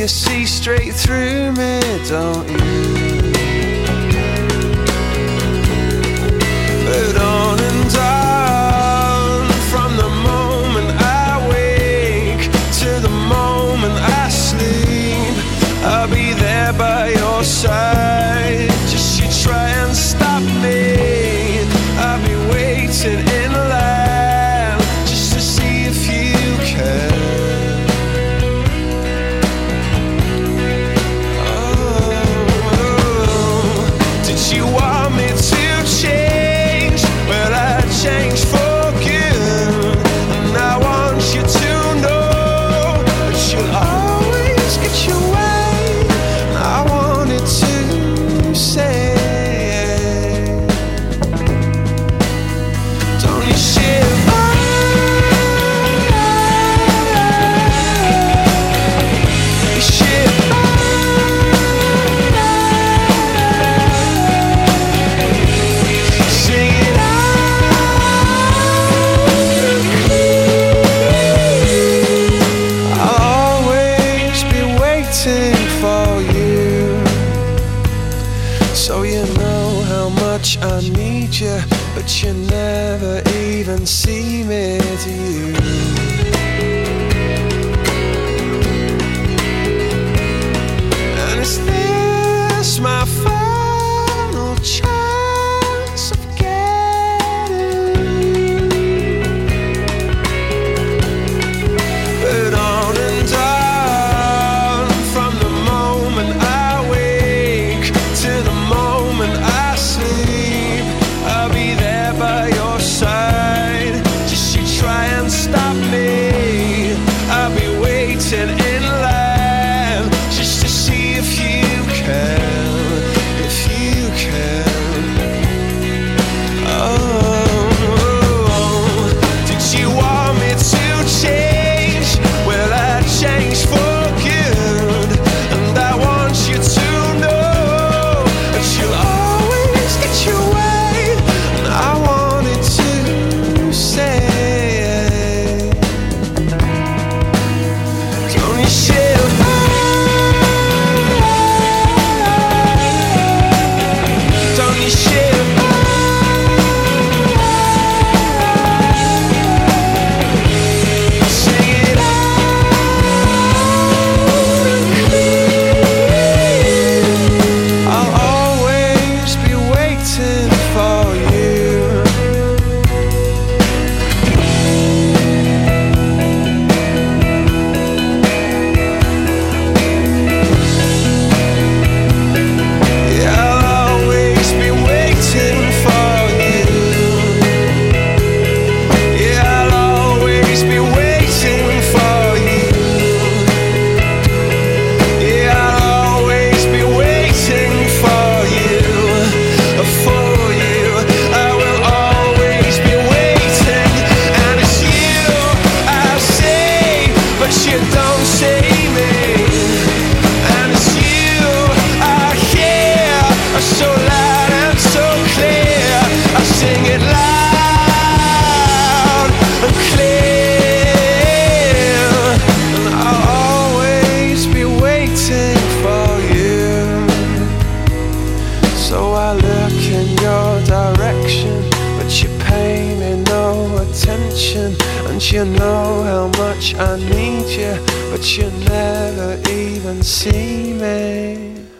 you see straight through me, don't you? But on and on, from the moment I wake to the moment I sleep, I'll be there by your side. Just you try and stop me, I'll be waiting in line just to see if you can. Change for good, and I want you to know that you'll always get your way. And I wanted to say, don't you shiver, you shiver. Sing it out. For you, so you know how much I need you, but you never even see me, do you? And is this my final chance of getting you? But on and on, by your side. Just you try and stop me, I'll be waiting in line just to see if you can, if you can. Oh, did you want me to change? Well, I changed for good, and I want you to know that you'll always get your way. I wanted to say, don't you shiver, don't you shiver, sing it out. I'll always be waiting for you. But you don't see me, and it's you I hear, so loud and so clear. I sing it loud and clear, and I'll always be waiting for you. So I look in your direction, but you pay me no attention. And you know how much I need you, but you never even see me.